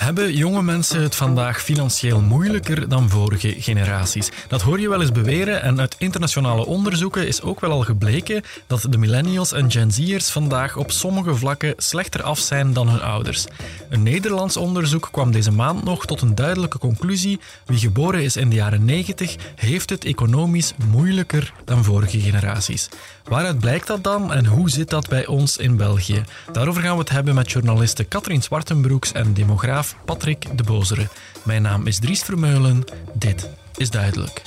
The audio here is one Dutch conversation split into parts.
Hebben jonge mensen het vandaag financieel moeilijker dan vorige generaties? Dat hoor je wel eens beweren en uit internationale onderzoeken is ook wel al gebleken dat de millennials en Gen Z'ers vandaag op sommige vlakken slechter af zijn dan hun ouders. Een Nederlands onderzoek kwam deze maand nog tot een duidelijke conclusie. Wie geboren is in de jaren 90 heeft het economisch moeilijker dan vorige generaties. Waaruit blijkt dat dan en hoe zit dat bij ons in België? Daarover gaan we het hebben met journaliste Katrien Zwartenbroeks en demograaf Patrick de Bozere. Mijn naam is Dries Vermeulen. Dit is Duidelijk.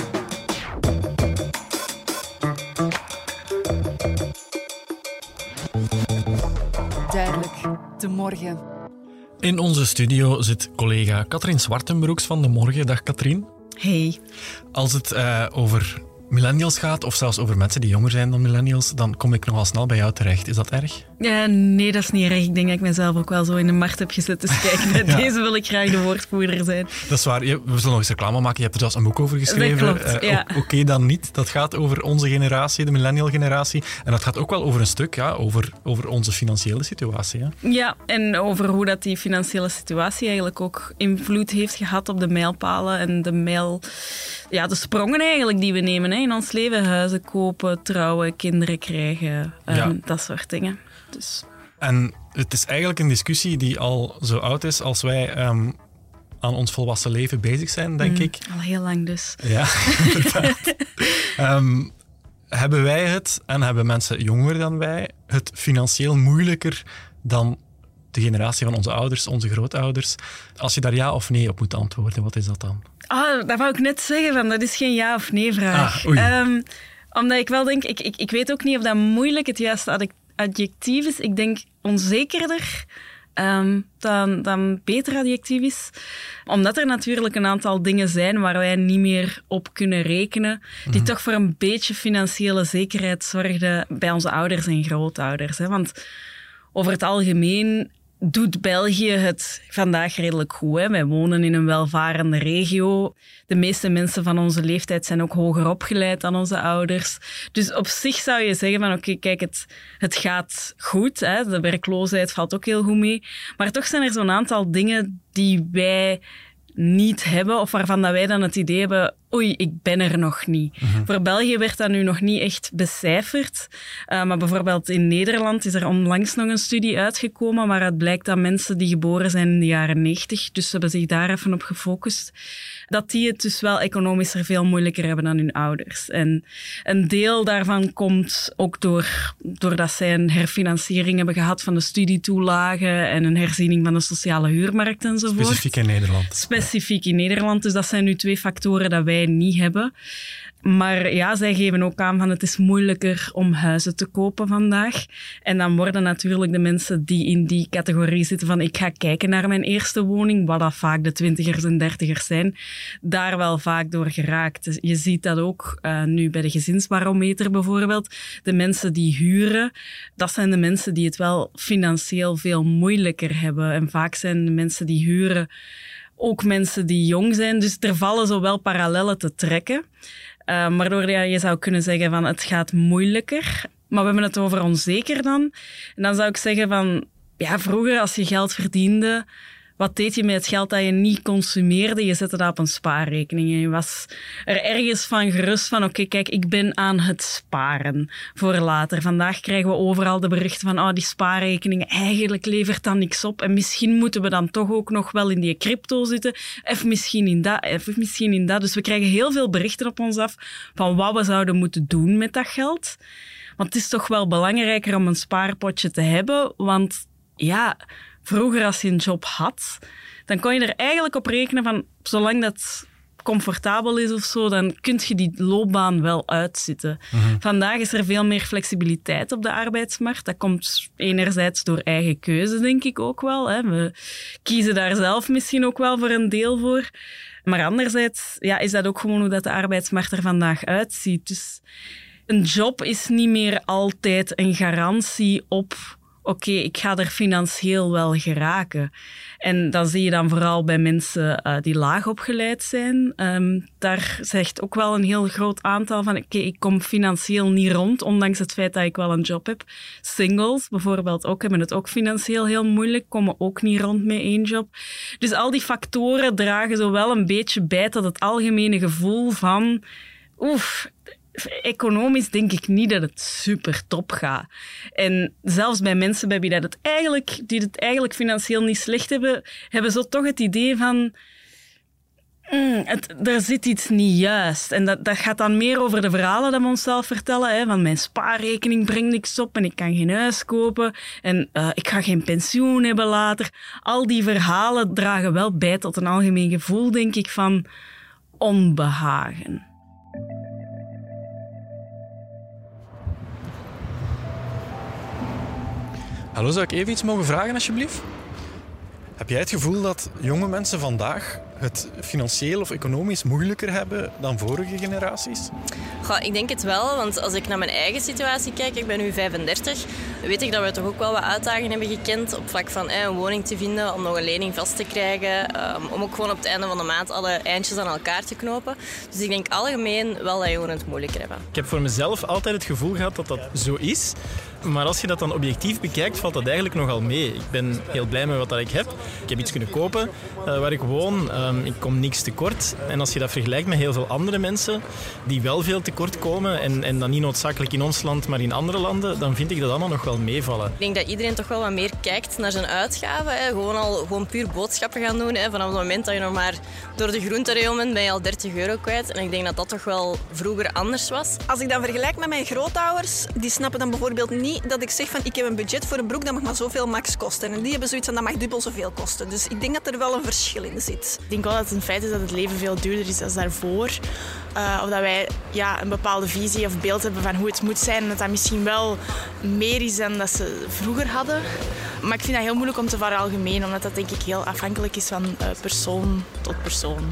Duidelijk, de morgen. In onze studio zit collega Katrien Zwartenbroeks van De Morgen. Dag Katrien. Hey. Als het over millennials gaat, of zelfs over mensen die jonger zijn dan millennials, dan kom ik nogal snel bij jou terecht. Is dat erg? Nee, dat is niet erg. Ik denk dat ik mezelf ook wel zo in de markt heb gezet. Dus kijk, bij deze wil ik graag de woordvoerder zijn. Dat is waar. We zullen nog eens reclame maken. Je hebt er zelfs een boek over geschreven. Dat klopt, ja. Oké, dan niet. Dat gaat over onze generatie, de millennial generatie. En dat gaat ook wel over een stuk, over onze financiële situatie. Ja. Ja, en over hoe dat die financiële situatie eigenlijk ook invloed heeft gehad op de mijlpalen en de sprongen eigenlijk die we nemen in ons leven. Huizen kopen, trouwen, kinderen krijgen, dat soort dingen. Dus. En het is eigenlijk een discussie die al zo oud is als wij aan ons volwassen leven bezig zijn, denk ik. Al heel lang dus. Ja, inderdaad. Hebben wij het, en hebben mensen jonger dan wij, het financieel moeilijker dan de generatie van onze ouders, onze grootouders? Als je daar ja of nee op moet antwoorden, wat is dat dan? Dat wou ik net zeggen, dat is geen ja of nee vraag. Omdat ik wel denk, ik weet ook niet of dat moeilijk het juiste adjectief is. Ik denk onzekerder dan beter adjectief is. Omdat er natuurlijk een aantal dingen zijn waar wij niet meer op kunnen rekenen, die toch voor een beetje financiële zekerheid zorgden bij onze ouders en grootouders. Hè. Want over het algemeen doet België het vandaag redelijk goed. Hè? Wij wonen in een welvarende regio. De meeste mensen van onze leeftijd zijn ook hoger opgeleid dan onze ouders. Dus op zich zou je zeggen van oké, kijk, het gaat goed. Hè? De werkloosheid valt ook heel goed mee. Maar toch zijn er zo'n aantal dingen die wij niet hebben, of waarvan dat wij dan het idee hebben, oei, ik ben er nog niet. Voor België werd dat nu nog niet echt becijferd. Maar bijvoorbeeld in Nederland is er onlangs nog een studie uitgekomen waaruit blijkt dat mensen die geboren zijn in de jaren 90, dus ze hebben zich daar even op gefocust, dat die het dus wel economisch er veel moeilijker hebben dan hun ouders. En een deel daarvan komt ook doordat zij een herfinanciering hebben gehad van de studietoelagen en een herziening van de sociale huurmarkt enzovoort. Specifiek in Nederland. Specifiek in Nederland. Dus dat zijn nu 2 factoren dat wij niet hebben. Maar ja, zij geven ook aan van het is moeilijker om huizen te kopen vandaag. En dan worden natuurlijk de mensen die in die categorie zitten van ik ga kijken naar mijn eerste woning, wat dat vaak de 20ers en 30ers zijn, daar wel vaak door geraakt. Dus je ziet dat ook nu bij de gezinsbarometer bijvoorbeeld. De mensen die huren, dat zijn de mensen die het wel financieel veel moeilijker hebben. En vaak zijn de mensen die huren ook mensen die jong zijn. Dus er vallen zo wel parallellen te trekken. Waardoor je zou kunnen zeggen van het gaat moeilijker. Maar we hebben het over onzeker dan. En dan zou ik zeggen van ja, vroeger als je geld verdiende, wat deed je met het geld dat je niet consumeerde? Je zette dat op een spaarrekening. En je was er ergens van gerust van oké, kijk, ik ben aan het sparen voor later. Vandaag krijgen we overal de berichten van die spaarrekening eigenlijk levert dan niks op. En misschien moeten we dan toch ook nog wel in die crypto zitten. Of misschien in dat. Dus we krijgen heel veel berichten op ons af van wat we zouden moeten doen met dat geld. Want het is toch wel belangrijker om een spaarpotje te hebben. Want ja, vroeger als je een job had, dan kon je er eigenlijk op rekenen van zolang dat comfortabel is of zo, dan kun je die loopbaan wel uitzitten. Vandaag is er veel meer flexibiliteit op de arbeidsmarkt. Dat komt enerzijds door eigen keuze, denk ik ook wel. Hè. We kiezen daar zelf misschien ook wel voor een deel voor. Maar anderzijds is dat ook gewoon hoe dat de arbeidsmarkt er vandaag uitziet. Dus een job is niet meer altijd een garantie op oké, ik ga er financieel wel geraken. En dan zie je dan vooral bij mensen die laag opgeleid zijn. Daar zegt ook wel een heel groot aantal van, oké, ik kom financieel niet rond, ondanks het feit dat ik wel een job heb. Singles bijvoorbeeld ook, hebben het ook financieel heel moeilijk, komen ook niet rond met 1 job. Dus al die factoren dragen zo wel een beetje bij tot het algemene gevoel van, economisch denk ik niet dat het super top gaat. En zelfs bij mensen bij wie die het eigenlijk financieel niet slecht hebben zo toch het idee van, er zit iets niet juist. En dat gaat dan meer over de verhalen dat we onszelf vertellen. Hè, van mijn spaarrekening brengt niks op en ik kan geen huis kopen. En ik ga geen pensioen hebben later. Al die verhalen dragen wel bij tot een algemeen gevoel, denk ik, van onbehagen. Hallo, zou ik even iets mogen vragen, alsjeblieft? Heb jij het gevoel dat jonge mensen vandaag het financieel of economisch moeilijker hebben dan vorige generaties? Goh, ik denk het wel, want als ik naar mijn eigen situatie kijk, ik ben nu 35, weet ik dat we toch ook wel wat uitdagingen hebben gekend op vlak van een woning te vinden, om nog een lening vast te krijgen, om ook gewoon op het einde van de maand alle eindjes aan elkaar te knopen. Dus ik denk algemeen wel dat jongeren het moeilijker hebben. Ik heb voor mezelf altijd het gevoel gehad dat dat zo is. Maar als je dat dan objectief bekijkt, valt dat eigenlijk nogal mee. Ik ben heel blij met wat ik heb. Ik heb iets kunnen kopen waar ik woon. Ik kom niks tekort. En als je dat vergelijkt met heel veel andere mensen die wel veel tekort komen en dan niet noodzakelijk in ons land, maar in andere landen, dan vind ik dat allemaal nog wel meevallen. Ik denk dat iedereen toch wel wat meer kijkt naar zijn uitgaven. Hè. Gewoon puur boodschappen gaan doen. Hè. Vanaf het moment dat je nog maar door de groentereon bent, ben je al €30 kwijt. En ik denk dat dat toch wel vroeger anders was. Als ik dan vergelijk met mijn grootouders, die snappen dan bijvoorbeeld niet dat ik zeg van ik heb een budget voor een broek, dat mag maar zoveel max kosten. En die hebben zoiets van dat mag dubbel zoveel kosten. Dus ik denk dat er wel een verschil in zit. Ik denk wel dat het een feit is dat het leven veel duurder is dan daarvoor. Of dat wij een bepaalde visie of beeld hebben van hoe het moet zijn. En dat dat misschien wel meer is dan dat ze vroeger hadden. Maar ik vind dat heel moeilijk om te veralgemenen, omdat dat denk ik heel afhankelijk is van persoon tot persoon.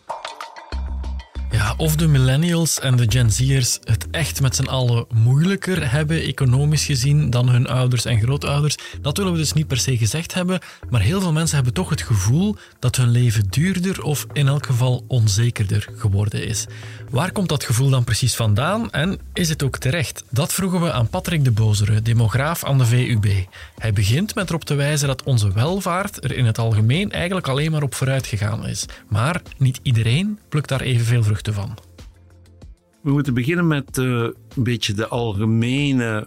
Ja, of de millennials en de Gen Z'ers het echt met z'n allen moeilijker hebben, economisch gezien, dan hun ouders en grootouders. Dat willen we dus niet per se gezegd hebben, maar heel veel mensen hebben toch het gevoel dat hun leven duurder of in elk geval onzekerder geworden is. Waar komt dat gevoel dan precies vandaan en is het ook terecht? Dat vroegen we aan Patrick de Bozere, demograaf aan de VUB. Hij begint met erop te wijzen dat onze welvaart er in het algemeen eigenlijk alleen maar op vooruit gegaan is. Maar niet iedereen plukt daar evenveel vruchten van. We moeten beginnen met een beetje de algemene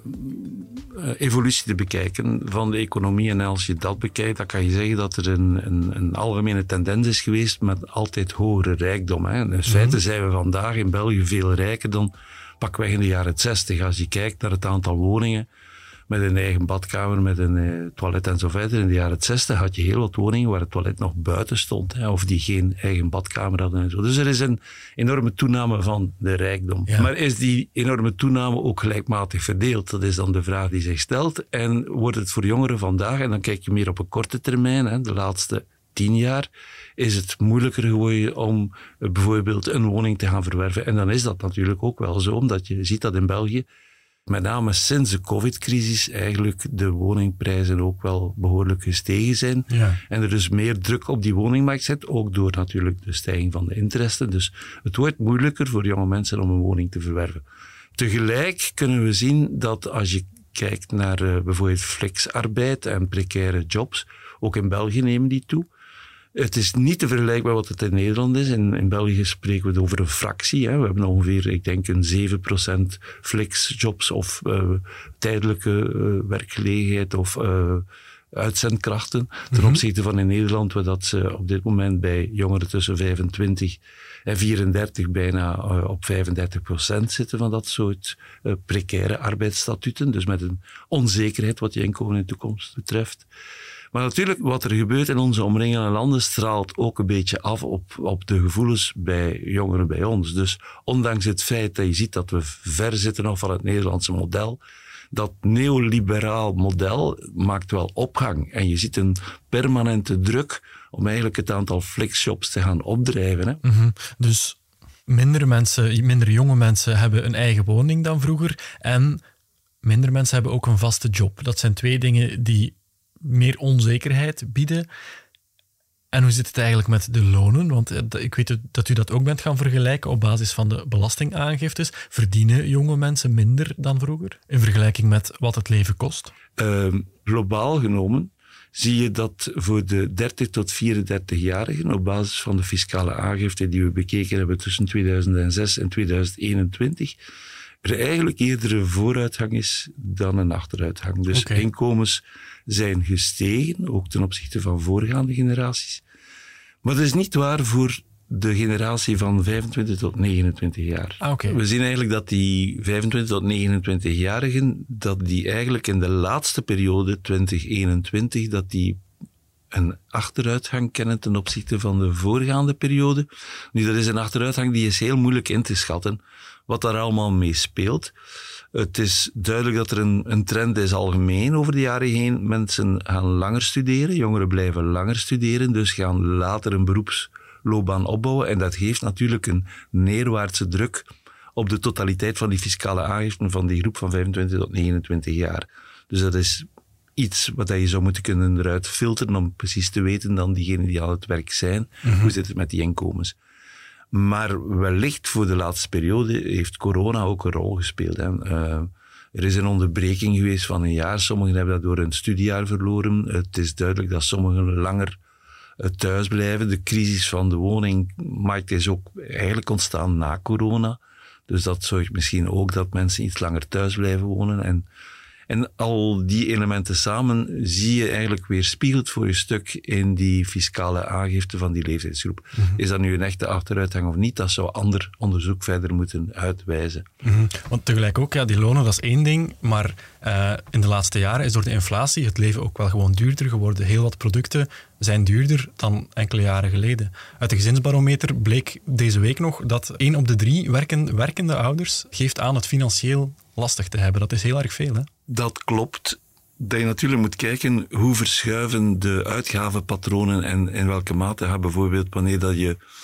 evolutie te bekijken van de economie. En als je dat bekijkt, dan kan je zeggen dat er een algemene tendens is geweest met altijd hogere rijkdom. Hè. In feite zijn we vandaag in België veel rijker dan pakweg in de jaren 60. Als je kijkt naar het aantal woningen met een eigen badkamer, met een toilet en zo verder. In de jaren 60 had je heel wat woningen waar het toilet nog buiten stond. Hè, of die geen eigen badkamer hadden en zo. Dus er is een enorme toename van de rijkdom. Ja. Maar is die enorme toename ook gelijkmatig verdeeld? Dat is dan de vraag die zich stelt. En wordt het voor jongeren vandaag, en dan kijk je meer op een korte termijn, hè, de laatste 10 jaar, is het moeilijker geworden om bijvoorbeeld een woning te gaan verwerven. En dan is dat natuurlijk ook wel zo, omdat je ziet dat in België met name sinds de COVID-crisis eigenlijk de woningprijzen ook wel behoorlijk gestegen zijn. Ja. En er dus meer druk op die woningmarkt zit, ook door natuurlijk de stijging van de interesten. Dus het wordt moeilijker voor jonge mensen om een woning te verwerven. Tegelijk kunnen we zien dat als je kijkt naar bijvoorbeeld flexarbeid en precaire jobs, ook in België nemen die toe. Het is niet te vergelijken met wat het in Nederland is. In België spreken we over een fractie. Hè. We hebben ongeveer, ik denk, een 7% flexjobs of tijdelijke werkgelegenheid of uitzendkrachten. Ten opzichte van in Nederland, waar dat ze op dit moment bij jongeren tussen 25 en 34 bijna op 35% zitten van dat soort precaire arbeidsstatuten. Dus met een onzekerheid wat je inkomen in de toekomst betreft. Maar natuurlijk, wat er gebeurt in onze omringende landen straalt ook een beetje af op de gevoelens bij jongeren bij ons. Dus ondanks het feit dat je ziet dat we ver zitten nog van het Nederlandse model, dat neoliberaal model maakt wel opgang. En je ziet een permanente druk om eigenlijk het aantal flexjobs te gaan opdrijven. Hè. Mm-hmm. Dus minder jonge mensen hebben een eigen woning dan vroeger en minder mensen hebben ook een vaste job. Dat zijn twee dingen die meer onzekerheid bieden. En hoe zit het eigenlijk met de lonen? Want ik weet dat u dat ook bent gaan vergelijken op basis van de belastingaangiftes. Verdienen jonge mensen minder dan vroeger in vergelijking met wat het leven kost? Globaal genomen zie je dat voor de 30 tot 34-jarigen, op basis van de fiscale aangifte die we bekeken hebben tussen 2006 en 2021, er eigenlijk eerder een vooruitgang is dan een achteruitgang. Dus inkomens zijn gestegen, ook ten opzichte van voorgaande generaties. Maar dat is niet waar voor de generatie van 25 tot 29 jaar. We zien eigenlijk dat die 25 tot 29-jarigen, dat die eigenlijk in de laatste periode, 2021, dat die een achteruitgang kennen ten opzichte van de voorgaande periode. Nu, dat is een achteruitgang die is heel moeilijk in te schatten, wat daar allemaal mee speelt. Het is duidelijk dat er een trend is algemeen over de jaren heen. Mensen gaan langer studeren, jongeren blijven langer studeren, dus gaan later een beroepsloopbaan opbouwen. En dat geeft natuurlijk een neerwaartse druk op de totaliteit van die fiscale aangiften van die groep van 25 tot 29 jaar. Dus dat is iets wat je zou moeten kunnen eruit filteren om precies te weten dan diegenen die aan het werk zijn. Hoe zit het met die inkomens? Maar wellicht voor de laatste periode heeft corona ook een rol gespeeld. Er is een onderbreking geweest van een jaar. Sommigen hebben dat door een studiejaar verloren. Het is duidelijk dat sommigen langer thuis blijven. De crisis van de woningmarkt is ook eigenlijk ontstaan na corona. Dus dat zorgt misschien ook dat mensen iets langer thuis blijven wonen. En al die elementen samen zie je eigenlijk weer spiegeld voor je stuk in die fiscale aangifte van die leeftijdsgroep. Is dat nu een echte achteruitgang of niet? Dat zou ander onderzoek verder moeten uitwijzen. Want tegelijk ook, die lonen, dat is één ding, maar in de laatste jaren is door de inflatie het leven ook wel gewoon duurder geworden. Heel wat producten zijn duurder dan enkele jaren geleden. Uit de gezinsbarometer bleek deze week nog dat 1 op de 3 werkende ouders geeft aan het financieel lastig te hebben. Dat is heel erg veel, hè? Dat klopt. Dat je natuurlijk moet kijken hoe verschuiven de uitgavenpatronen en in welke mate gaat bijvoorbeeld wanneer dat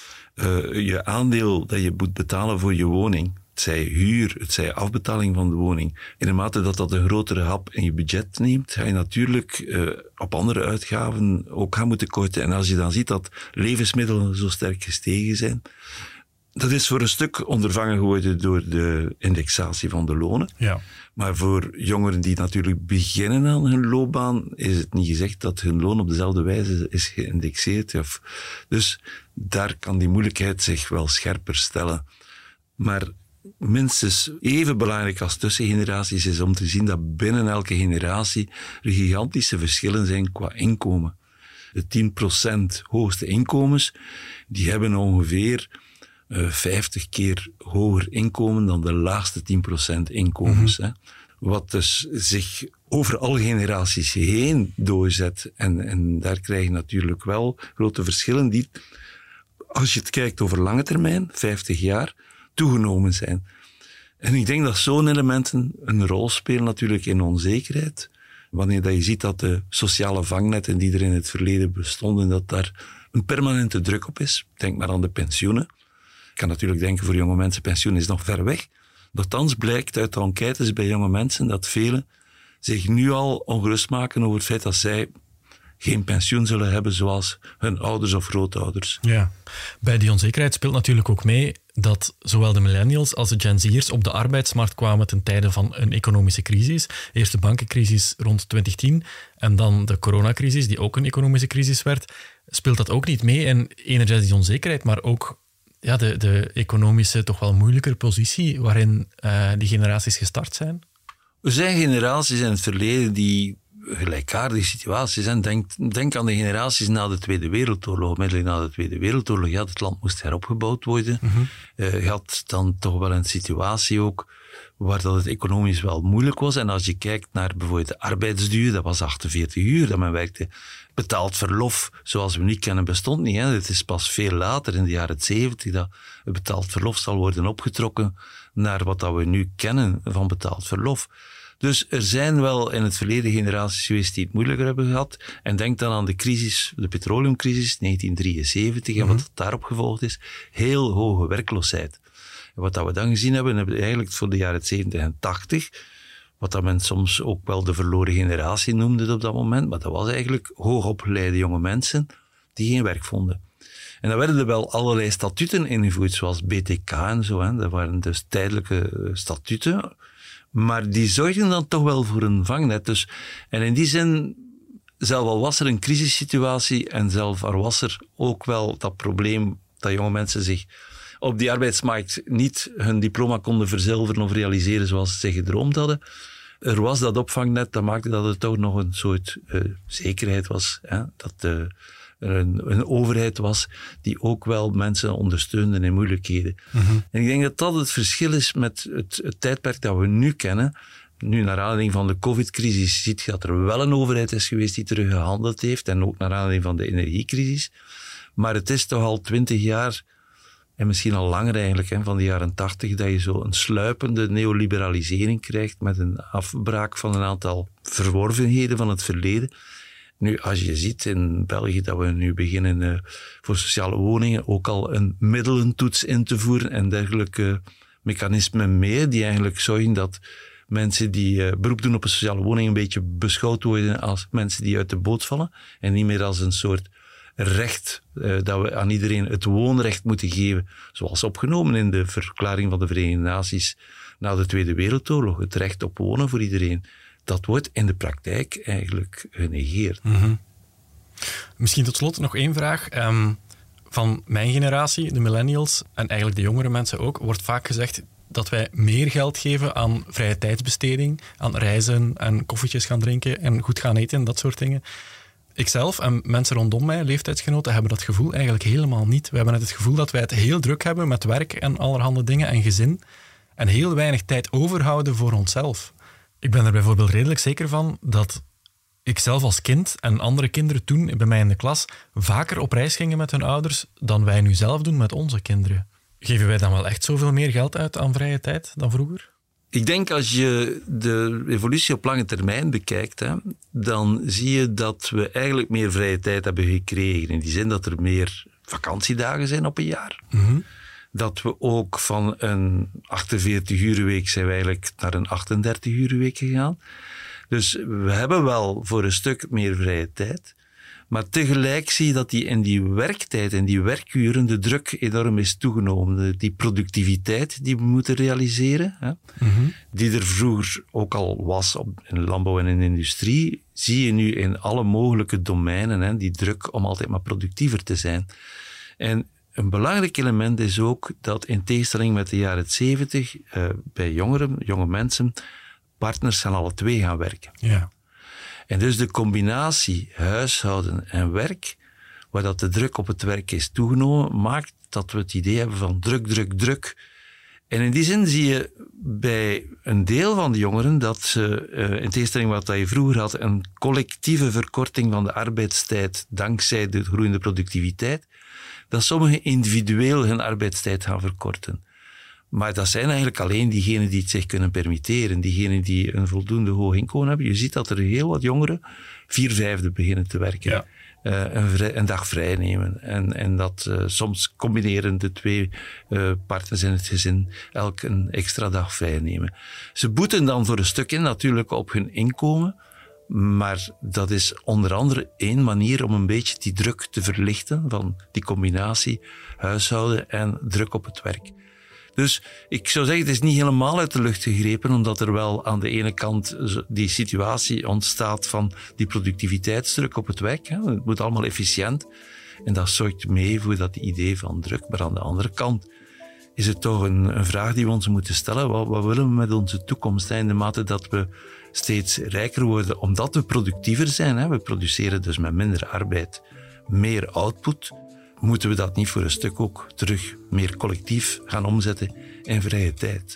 je aandeel dat je moet betalen voor je woning, het zij huur, het zij afbetaling van de woning, in de mate dat dat een grotere hap in je budget neemt, ga je natuurlijk op andere uitgaven ook gaan moeten korten. En als je dan ziet dat levensmiddelen zo sterk gestegen zijn, dat is voor een stuk ondervangen geworden door de indexatie van de lonen. Ja. Maar voor jongeren die natuurlijk beginnen aan hun loopbaan, is het niet gezegd dat hun loon op dezelfde wijze is geïndexeerd. Dus daar kan die moeilijkheid zich wel scherper stellen. Maar minstens even belangrijk als tussen generaties is om te zien dat binnen elke generatie er gigantische verschillen zijn qua inkomen. De 10% hoogste inkomens, die hebben ongeveer 50 keer hoger inkomen dan de laagste 10% inkomens. Wat dus zich over alle generaties heen doorzet. En daar krijg je natuurlijk wel grote verschillen die, als je het kijkt over lange termijn, 50 jaar, toegenomen zijn. En ik denk dat zo'n elementen een rol spelen natuurlijk in onzekerheid. Wanneer dat je ziet dat de sociale vangnetten die er in het verleden bestonden, dat daar een permanente druk op is. Denk maar aan de pensioenen. Ik kan natuurlijk denken, voor jonge mensen, pensioen is nog ver weg. Nochtans blijkt uit de enquêtes bij jonge mensen dat velen zich nu al ongerust maken over het feit dat zij geen pensioen zullen hebben zoals hun ouders of grootouders. Ja. Bij die onzekerheid speelt natuurlijk ook mee dat zowel de millennials als de Gen Z'ers op de arbeidsmarkt kwamen ten tijde van een economische crisis. Eerst de bankencrisis rond 2010 en dan de coronacrisis, die ook een economische crisis werd. Speelt dat ook niet mee? En enerzijds die onzekerheid, maar ook de economische, toch wel moeilijkere positie waarin die generaties gestart zijn? Er zijn generaties in het verleden die gelijkaardige situaties zijn. Denk aan de generaties na de Tweede Wereldoorlog. Onmiddellijk na de Tweede Wereldoorlog, het land moest heropgebouwd worden. Je had dan toch wel een situatie ook waar dat het economisch wel moeilijk was. En als je kijkt naar bijvoorbeeld de arbeidsduur, dat was 48 uur dat men werkte. Betaald verlof, zoals we nu kennen, bestond niet. Het is pas veel later, in de jaren 70, dat het betaald verlof zal worden opgetrokken naar wat dat we nu kennen van betaald verlof. Dus er zijn wel in het verleden generaties geweest die het moeilijker hebben gehad. En denk dan aan de crisis, de petroleumcrisis 1973 en wat daarop gevolgd is. Heel hoge werkloosheid. En wat dat we dan gezien hebben, eigenlijk voor de jaren 70 en 80, wat dat men soms ook wel de verloren generatie noemde op dat moment. Maar dat was eigenlijk hoogopgeleide jonge mensen die geen werk vonden. En dan werden er wel allerlei statuten ingevoerd, zoals BTK en zo. Hè. Dat waren dus tijdelijke statuten. Maar die zorgden dan toch wel voor een vangnet. Dus, en in die zin, zelf al was er een crisissituatie en zelf al was er ook wel dat probleem dat jonge mensen zich op die arbeidsmarkt niet hun diploma konden verzilveren of realiseren zoals ze zich gedroomd hadden. Er was dat opvangnet, dat maakte dat er toch nog een soort zekerheid was. Hè? Dat er een overheid was die ook wel mensen ondersteunde in moeilijkheden. Mm-hmm. En ik denk dat dat het verschil is met het tijdperk dat we nu kennen. Nu, naar aanleiding van de COVID-crisis, ziet je dat er wel een overheid is geweest die teruggehandeld heeft. En ook naar aanleiding van de energiecrisis. Maar het is toch al 20 jaar, en misschien al langer eigenlijk, hè, van de jaren 80, dat je zo een sluipende neoliberalisering krijgt met een afbraak van een aantal verworvenheden van het verleden. Nu, als je ziet in België dat we nu beginnen voor sociale woningen ook al een middelentoets in te voeren en dergelijke mechanismen mee, die eigenlijk zorgen dat mensen die beroep doen op een sociale woning een beetje beschouwd worden als mensen die uit de boot vallen en niet meer als een soort recht dat we aan iedereen het woonrecht moeten geven, zoals opgenomen in de verklaring van de Verenigde Naties na de Tweede Wereldoorlog, het recht op wonen voor iedereen. Dat wordt in de praktijk eigenlijk genegeerd. Mm-hmm. Misschien tot slot nog één vraag. Van mijn generatie, de millennials en eigenlijk de jongere mensen ook, wordt vaak gezegd dat wij meer geld geven aan vrije tijdsbesteding, aan reizen en koffietjes gaan drinken en goed gaan eten, dat soort dingen. Ikzelf en mensen rondom mij, leeftijdsgenoten, hebben dat gevoel eigenlijk helemaal niet. We hebben net het gevoel dat wij het heel druk hebben met werk en allerhande dingen en gezin en heel weinig tijd overhouden voor onszelf. Ik ben er bijvoorbeeld redelijk zeker van dat ik zelf als kind en andere kinderen toen bij mij in de klas vaker op reis gingen met hun ouders dan wij nu zelf doen met onze kinderen. Geven wij dan wel echt zoveel meer geld uit aan vrije tijd dan vroeger? Ik denk als je de evolutie op lange termijn bekijkt, hè, dan zie je dat we eigenlijk meer vrije tijd hebben gekregen. In die zin dat er meer vakantiedagen zijn op een jaar. Mm-hmm. Dat we ook van een 48-urenweek zijn we eigenlijk naar een 38-urenweek gegaan. Dus we hebben wel voor een stuk meer vrije tijd. Maar tegelijk zie je dat die in die werktijd, in die werkuren, de druk enorm is toegenomen. Die productiviteit die we moeten realiseren, hè, mm-hmm. die er vroeger ook al was in landbouw en in industrie, zie je nu in alle mogelijke domeinen, hè, die druk om altijd maar productiever te zijn. En een belangrijk element is ook dat in tegenstelling met de jaren 70, bij jonge mensen, partners gaan alle twee gaan werken. Ja. En dus de combinatie huishouden en werk, waar dat de druk op het werk is toegenomen, maakt dat we het idee hebben van druk. En in die zin zie je bij een deel van de jongeren dat ze, in tegenstelling met wat je vroeger had, een collectieve verkorting van de arbeidstijd dankzij de groeiende productiviteit, dat sommigen individueel hun arbeidstijd gaan verkorten. Maar dat zijn eigenlijk alleen diegenen die het zich kunnen permitteren, diegenen die een voldoende hoog inkomen hebben. Je ziet dat er heel wat jongeren 4/5 beginnen te werken. Ja. Een dag vrij nemen. En dat soms combineren de twee partners in het gezin elk een extra dag vrij nemen. Ze boeten dan voor een stuk in natuurlijk op hun inkomen. Maar dat is onder andere één manier om een beetje die druk te verlichten van die combinatie huishouden en druk op het werk. Dus ik zou zeggen, het is niet helemaal uit de lucht gegrepen, omdat er wel aan de ene kant die situatie ontstaat van die productiviteitsdruk op het werk. Hè. Het moet allemaal efficiënt. En dat zorgt mee voor dat idee van druk. Maar aan de andere kant is het toch een vraag die we ons moeten stellen. Wat willen we met onze toekomst? In de mate dat we steeds rijker worden, omdat we productiever zijn. Hè. We produceren dus met minder arbeid meer output. Moeten we dat niet voor een stuk ook terug meer collectief gaan omzetten in vrije tijd?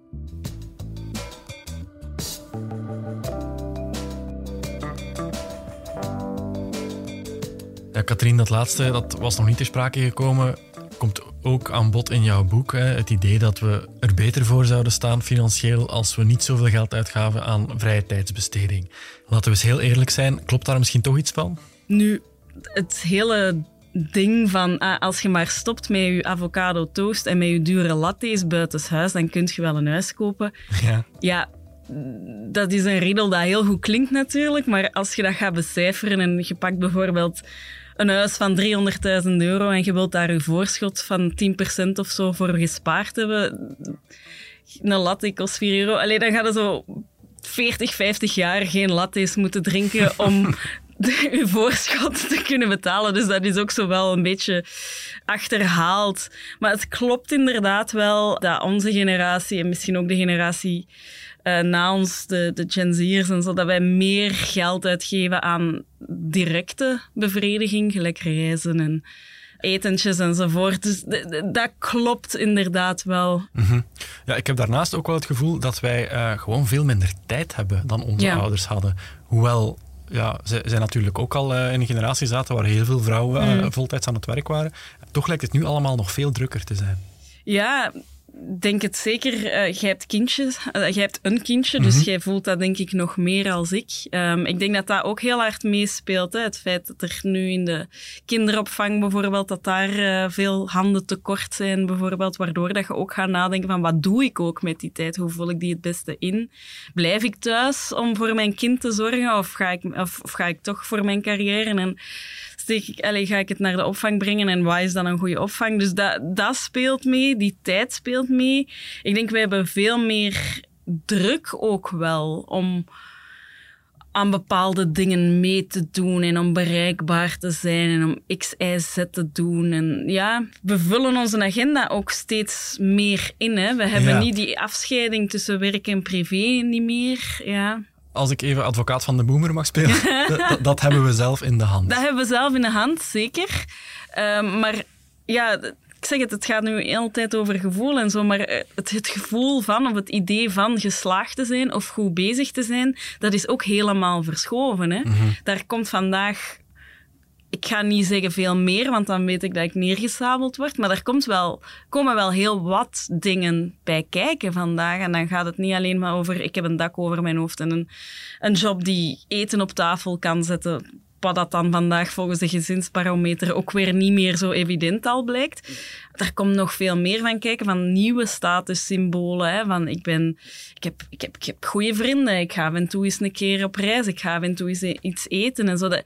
Ja, Katrien, dat laatste dat was nog niet ter sprake gekomen. Komt ook aan bod in jouw boek. Hè? Het idee dat we er beter voor zouden staan financieel als we niet zoveel geld uitgaven aan vrije tijdsbesteding. Laten we eens heel eerlijk zijn. Klopt daar misschien toch iets van? Nu, het hele ding van als je maar stopt met je avocado toast en met je dure lattes buitenshuis, dan kun je wel een huis kopen. Ja, dat is een riedel dat heel goed klinkt natuurlijk, maar als je dat gaat becijferen en je pakt bijvoorbeeld een huis van €300.000 en je wilt daar je voorschot van 10% of zo voor gespaard hebben, een latte kost €4. Allee, dan ga je zo 40, 50 jaar geen latte's moeten drinken om je voorschot te kunnen betalen. Dus dat is ook zo wel een beetje achterhaald. Maar het klopt inderdaad wel dat onze generatie en misschien ook de generatie na ons, de Gen Z'ers en zo, dat wij meer geld uitgeven aan directe bevrediging, gelijk reizen en etentjes enzovoort. Dus dat klopt inderdaad wel. Mm-hmm. Ja, ik heb daarnaast ook wel het gevoel dat wij gewoon veel minder tijd hebben dan onze ouders hadden. Hoewel, ja, zij natuurlijk ook al in een generatie zaten waar heel veel vrouwen voltijds aan het werk waren. Toch lijkt het nu allemaal nog veel drukker te zijn. Ja, denk het zeker. Jij hebt kindjes. Jij hebt een kindje, dus jij voelt dat denk ik nog meer als ik. Ik denk dat dat ook heel hard meespeelt. Hè? Het feit dat er nu in de kinderopvang bijvoorbeeld, dat daar veel handen tekort zijn bijvoorbeeld, waardoor dat je ook gaat nadenken van wat doe ik ook met die tijd? Hoe vul ik die het beste in? Blijf ik thuis om voor mijn kind te zorgen of ga ik toch voor mijn carrière? En ga ik het naar de opvang brengen en wat is dan een goede opvang? Dus dat speelt mee, die tijd speelt mee. Ik denk, wij hebben veel meer druk ook wel om aan bepaalde dingen mee te doen en om bereikbaar te zijn en om X, Y, Z te doen. En ja, we vullen onze agenda ook steeds meer in. Hè? We hebben niet die afscheiding tussen werk en privé niet meer. Ja. Als ik even advocaat van de boomer mag spelen, dat hebben we zelf in de hand. Dat hebben we zelf in de hand, zeker. Maar ja, ik zeg het gaat nu de hele tijd over gevoel en zo, maar het gevoel van, of het idee van geslaagd te zijn of goed bezig te zijn, dat is ook helemaal verschoven. Hè? Mm-hmm. Daar komt vandaag, ik ga niet zeggen veel meer, want dan weet ik dat ik neergesabeld word, maar er komen wel heel wat dingen bij kijken vandaag. En dan gaat het niet alleen maar over, ik heb een dak over mijn hoofd en een job die eten op tafel kan zetten, wat dat dan vandaag volgens de gezinsbarometer ook weer niet meer zo evident al blijkt. Er komt nog veel meer van kijken, van nieuwe statussymbolen. Hè, van ik heb goede vrienden, ik ga af en toe eens een keer op reis, ik ga af en toe eens iets eten en zo. Dat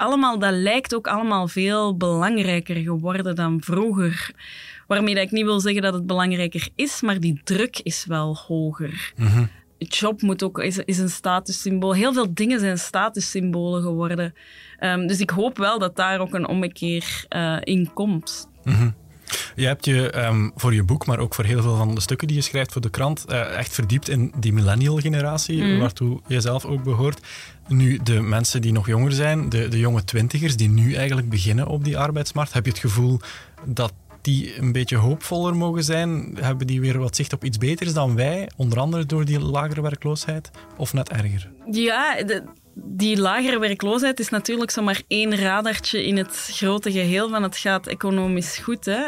lijkt ook allemaal veel belangrijker geworden dan vroeger. Waarmee dat ik niet wil zeggen dat het belangrijker is, maar die druk is wel hoger. Mm-hmm. Het job is een statussymbool. Heel veel dingen zijn statussymbolen geworden. Dus ik hoop wel dat daar ook een ommekeer in komt. Mm-hmm. Je hebt je voor je boek, maar ook voor heel veel van de stukken die je schrijft voor de krant, echt verdiept in die millennial-generatie, waartoe je zelf ook behoort. Nu, de mensen die nog jonger zijn, de jonge twintigers, die nu eigenlijk beginnen op die arbeidsmarkt, heb je het gevoel dat die een beetje hoopvoller mogen zijn? Hebben die weer wat zicht op iets beters dan wij? Onder andere door die lagere werkloosheid? Of net erger? Ja, die lagere werkloosheid is natuurlijk zomaar één radartje in het grote geheel van het gaat economisch goed. Hè?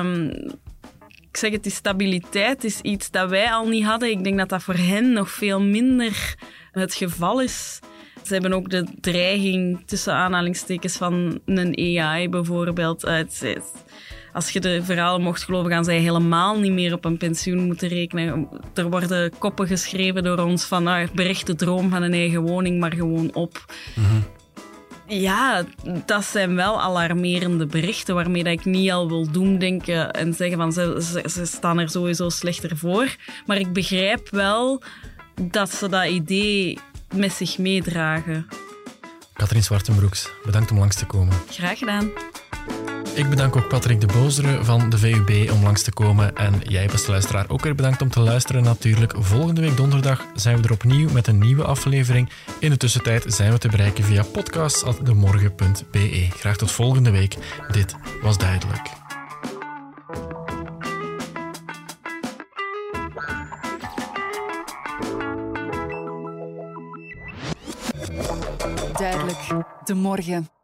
Ik zeg het, die stabiliteit is iets dat wij al niet hadden. Ik denk dat dat voor hen nog veel minder het geval is. Ze hebben ook de dreiging tussen aanhalingstekens van een AI bijvoorbeeld. Als je de verhalen mocht geloven, gaan zij helemaal niet meer op een pensioen moeten rekenen. Er worden koppen geschreven door ons van bericht de droom van een eigen woning, maar gewoon op. Mm-hmm. Ja, dat zijn wel alarmerende berichten waarmee dat ik niet al wil doemdenken en zeggen van ze staan er sowieso slechter voor. Maar ik begrijp wel dat ze dat idee met zich meedragen. Catherine Zwartenbroeks, bedankt om langs te komen. Graag gedaan. Ik bedank ook Patrick de Boozere van de VUB om langs te komen. En jij, beste luisteraar, ook weer bedankt om te luisteren natuurlijk. Volgende week donderdag zijn we er opnieuw met een nieuwe aflevering. In de tussentijd zijn we te bereiken via podcasts@demorgen.be. Graag tot volgende week. Dit was Duidelijk. Duidelijk, de morgen.